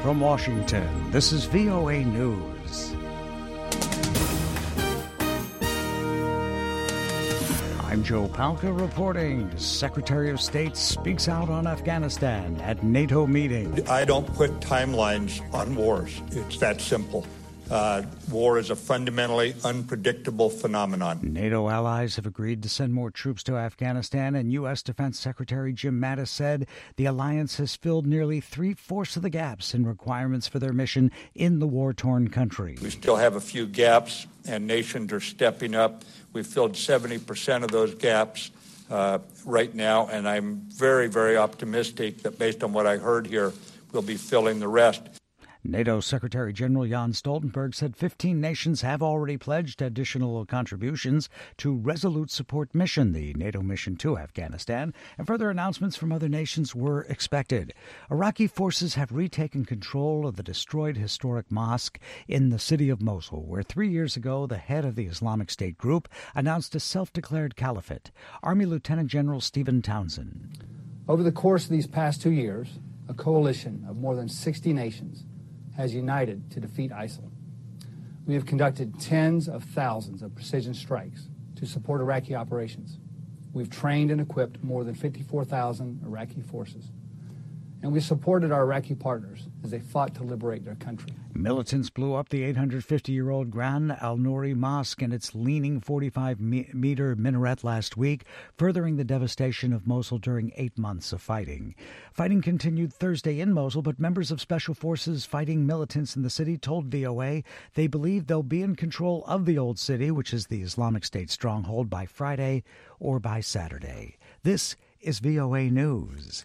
From Washington, this is VOA News. I'm Joe Palca reporting. Secretary of State speaks out on Afghanistan at NATO meeting. I don't put timelines on wars. It's that simple. War is a fundamentally unpredictable phenomenon. NATO allies have agreed to send more troops to Afghanistan, and U.S. Defense Secretary Jim Mattis said the alliance has filled nearly 3/4 of the gaps in requirements for their mission in the war-torn country. We still have a few gaps, and nations are stepping up. We've filled 70% of those gaps right now, and I'm very, very optimistic that based on what I heard here, we'll be filling the rest. NATO Secretary General Jens Stoltenberg said 15 nations have already pledged additional contributions to Resolute Support Mission, the NATO mission to Afghanistan, and further announcements from other nations were expected. Iraqi forces have retaken control of the destroyed historic mosque in the city of Mosul, where 3 years ago the head of the Islamic State group announced a self-declared caliphate. Army Lieutenant General Stephen Townsend. Over the course of these past 2 years, a coalition of more than 60 nations has united to defeat ISIL. We have conducted tens of thousands of precision strikes to support Iraqi operations. We've trained and equipped more than 54,000 Iraqi forces. And we supported our Iraqi partners as they fought to liberate their country. Militants blew up the 850-year-old Gran al-Nouri Mosque and its leaning 45-meter minaret last week, furthering the devastation of Mosul during 8 months of fighting. Fighting continued Thursday in Mosul, but members of special forces fighting militants in the city told VOA they believe they'll be in control of the old city, which is the Islamic State stronghold, by Friday or by Saturday. This is VOA News.